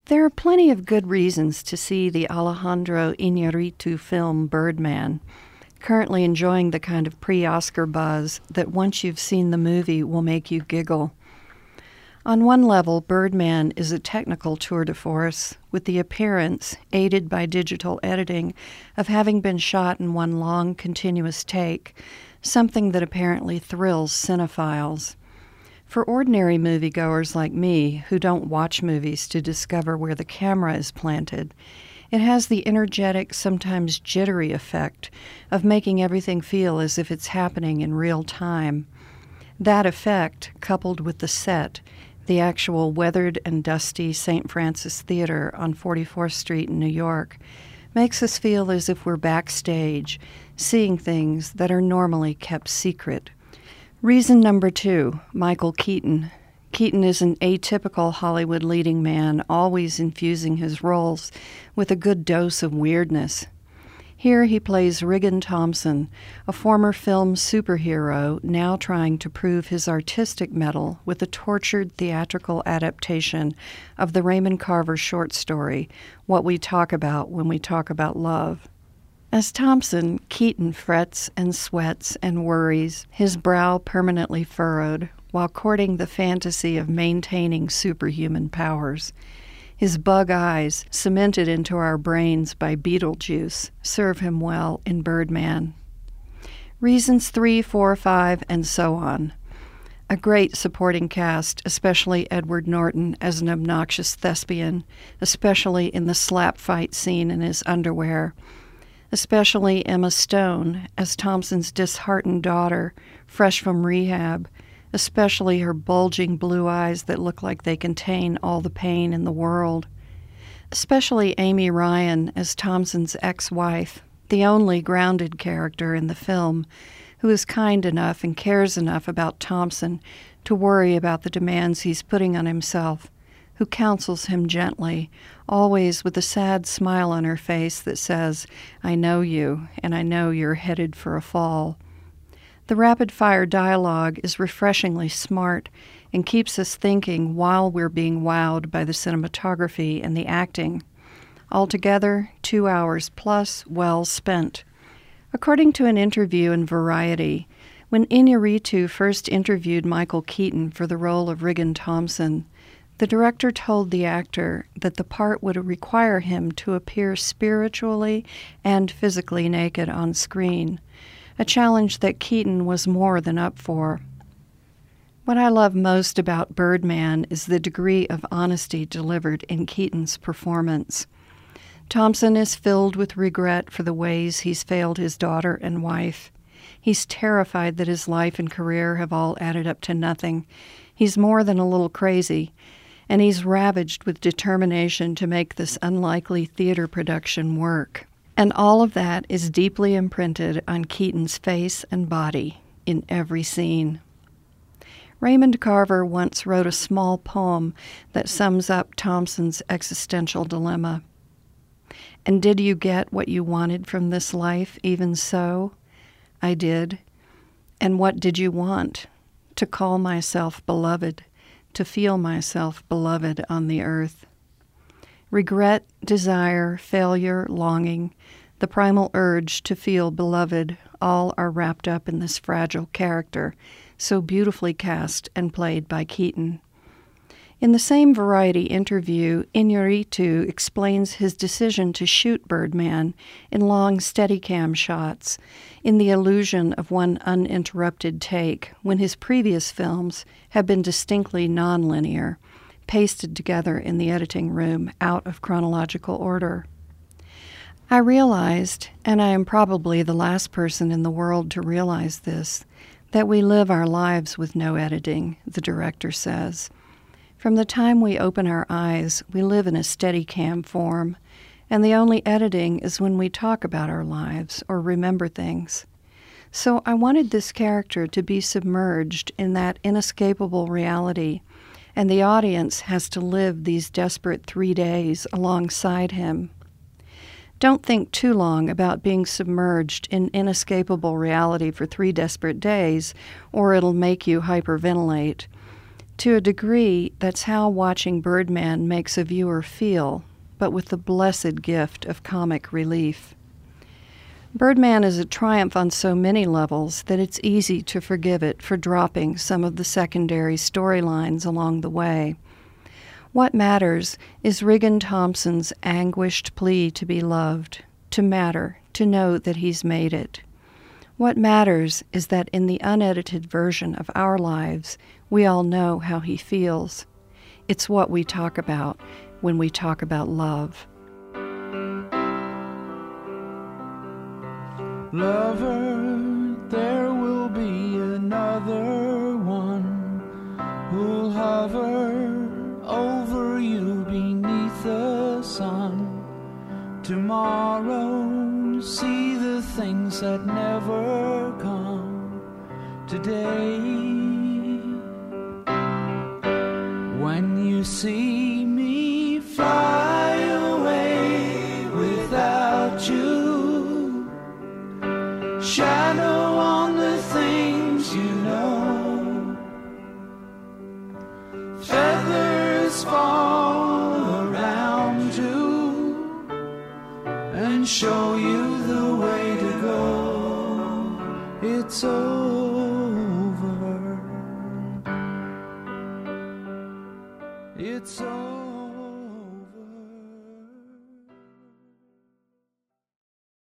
There are plenty of good reasons to see the Alejandro Iñárritu film Birdman, currently enjoying the kind of pre-Oscar buzz that once you've seen the movie will make you giggle. On one level, Birdman is a technical tour de force, with the appearance, aided by digital editing, of having been shot in one long, continuous take, something that apparently thrills cinephiles. For ordinary moviegoers like me, who don't watch movies to discover where the camera is planted, it has the energetic, sometimes jittery effect of making everything feel as if it's happening in real time. That effect, coupled with the set, the actual weathered and dusty St. Francis Theater on 44th Street in New York, makes us feel as if we're backstage, seeing things that are normally kept secret. Reason number 2, Michael Keaton. Keaton is an atypical Hollywood leading man, always infusing his roles with a good dose of weirdness. Here he plays Regan Thompson, a former film superhero now trying to prove his artistic mettle with a tortured theatrical adaptation of the Raymond Carver short story, What We Talk About When We Talk About Love. As Thompson, Keaton frets and sweats and worries, his brow permanently furrowed, while courting the fantasy of maintaining superhuman powers. His bug eyes, cemented into our brains by Beetlejuice, serve him well in Birdman. Reasons 3, 4, 5, and so on. A great supporting cast, especially Edward Norton as an obnoxious thespian, especially in the slap fight scene in his underwear. Especially Emma Stone as Thompson's disheartened daughter, fresh from rehab, especially her bulging blue eyes that look like they contain all the pain in the world. Especially Amy Ryan as Thompson's ex-wife, the only grounded character in the film, who is kind enough and cares enough about Thompson to worry about the demands he's putting on himself, who counsels him gently, always with a sad smile on her face that says, "I know you, and I know you're headed for a fall." The rapid-fire dialogue is refreshingly smart and keeps us thinking while we're being wowed by the cinematography and the acting. Altogether, 2 hours plus well spent. According to an interview in Variety, when Iñárritu first interviewed Michael Keaton for the role of Regan Thompson, the director told the actor that the part would require him to appear spiritually and physically naked on screen, a challenge that Keaton was more than up for. What I love most about Birdman is the degree of honesty delivered in Keaton's performance. Thompson is filled with regret for the ways he's failed his daughter and wife. He's terrified that his life and career have all added up to nothing. He's more than a little crazy, and he's ravaged with determination to make this unlikely theater production work. And all of that is deeply imprinted on Keaton's face and body in every scene. Raymond Carver once wrote a small poem that sums up Thompson's existential dilemma. "And did you get what you wanted from this life, even so? I did. And what did you want? To call myself beloved, to feel myself beloved on the earth." Regret, desire, failure, longing, the primal urge to feel beloved, all are wrapped up in this fragile character, so beautifully cast and played by Keaton. In the same Variety interview, Iñárritu explains his decision to shoot Birdman in long Steadicam shots, in the illusion of one uninterrupted take, when his previous films have been distinctly nonlinear, pasted together in the editing room out of chronological order. I realized, and I am probably the last person in the world to realize this, that we live our lives with no editing, the director says. From the time we open our eyes, we live in a Steadicam form, and the only editing is when we talk about our lives or remember things. So I wanted this character to be submerged in that inescapable reality, and the audience has to live these desperate 3 days alongside him. Don't think too long about being submerged in inescapable reality for 3 desperate days, or it'll make you hyperventilate. To a degree, that's how watching Birdman makes a viewer feel, but with the blessed gift of comic relief. Birdman is a triumph on so many levels that it's easy to forgive it for dropping some of the secondary storylines along the way. What matters is Regan Thompson's anguished plea to be loved, to matter, to know that he's made it. What matters is that in the unedited version of our lives, we all know how he feels. It's what we talk about when we talk about love. Lover, there will be another one who'll hover over you beneath the sun. Tomorrow, see the things that never come today. When you see me fly away without you, shadow on the things you know, feathers fall around you and show you the way to go. It's over. It's over.